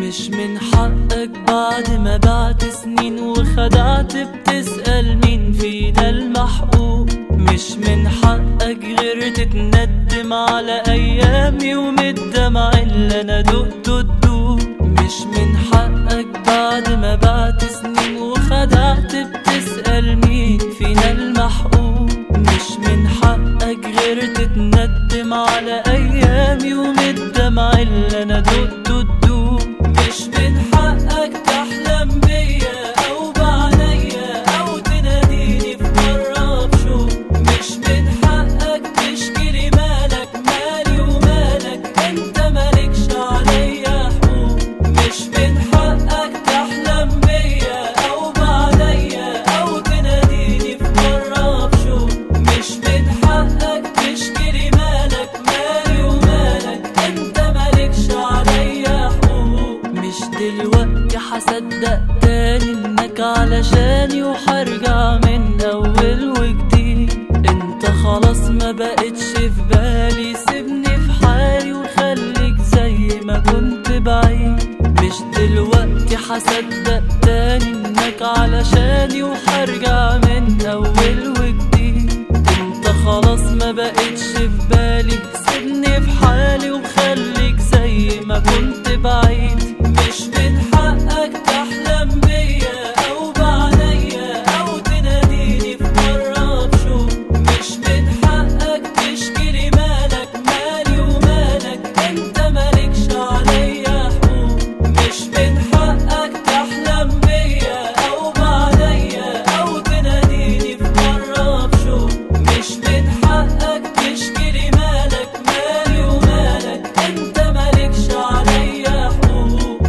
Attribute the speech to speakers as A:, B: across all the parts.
A: مش من حقك بعد ما بعت سنين وخدعت بتسأل مين فينا المحقوق. مش من حقك غير تتندم على أيامي ومن الدمع اللي أنا دقته تدوق. مش من حقك بعد ما بعت سنين وخدعت بتسأل مين فينا المحقوق. مش من حقك غير تتندم على أيامي ومن الدمع اللي أنا دقته تدوق. مش من حقك تحلم بيا أو بعينيا أو تناديني في مرة بشوق. مش من حقك تشكيلي مالك مالي ومالك انت مالكش عليا حقوق. مش من حقك تحلم بيا أو بعينيا أو تناديني في مرة بشوق. مش من حقك تشكيلي مالك مالي ومالك انت مالكش عليا حقوق. مش دلوقتي حصدق تاني انك علشاني وحرجع من اول وجديد. انت خلاص ما بقتش في بالي، سيبني في حالي وخليك زي ما كنت بعيد. مش دلوقتي حصدق تاني انك علشاني وحرجع من اول وجديد. انت خلاص ما بقتش في بالي، سيبني في حالي وخليك زي ما كنت بعيد. مش من حقك تحلم بيا أو بعينيا أو تناديني في مرة بشوق. مش من حقك تشكيلي مالك مالي ومالك انت مالكش عليا حقوق. مش من حقك تحلم بيا أو بعينيا أو تناديني في مرة بشوق. مش من حقك تشكيلي مالك مالي ومالك انت مالكش عليا حقوق.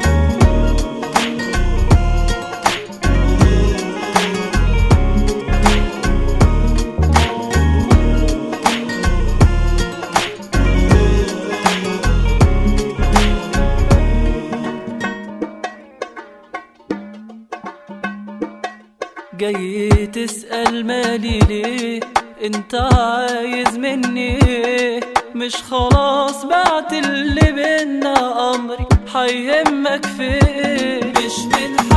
A: جاي تسأل مالي ليه، انت عايز مني ايه؟ مش خلاص بعت اللي بينا، امري هيهمك في ايه؟ مش من